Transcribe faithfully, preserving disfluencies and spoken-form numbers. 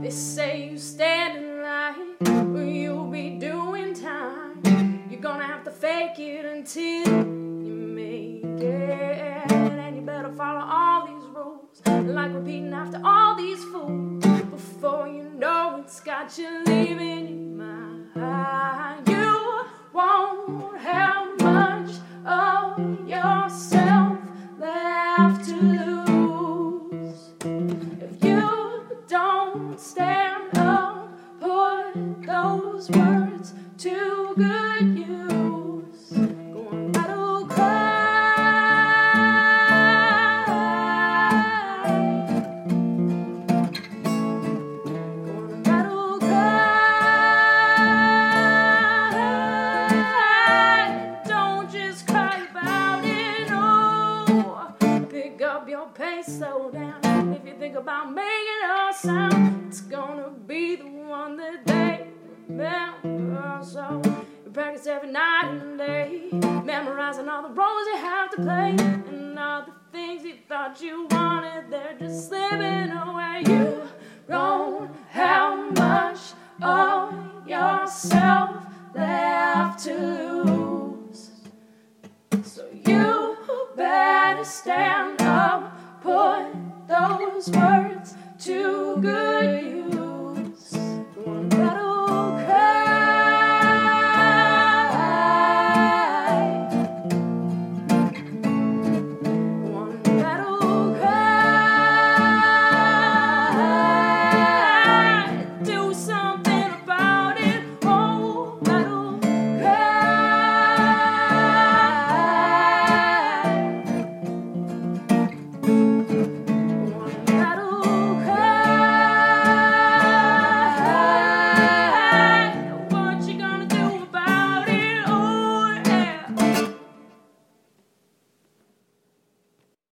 They say you stand in line, well, you'll be doing time. You're gonna have to fake it until you make it. And you better follow all these rules, like repeating after all these fools. Before you know it's got you leaving your mind. You won't have much of yourself left to lose if you don't stand up, put those words to good use. Going battle cry, going battle cry. Don't just cry about it, no. Pick up your pace, slow down. If you think about making a sound, it's gonna be the one that they remember. So you practice every night and day, memorizing all the roles you have to play, and all the things you thought you wanted, they're just slipping away. You don't have much of yourself left to lose, so you better stand up, put those words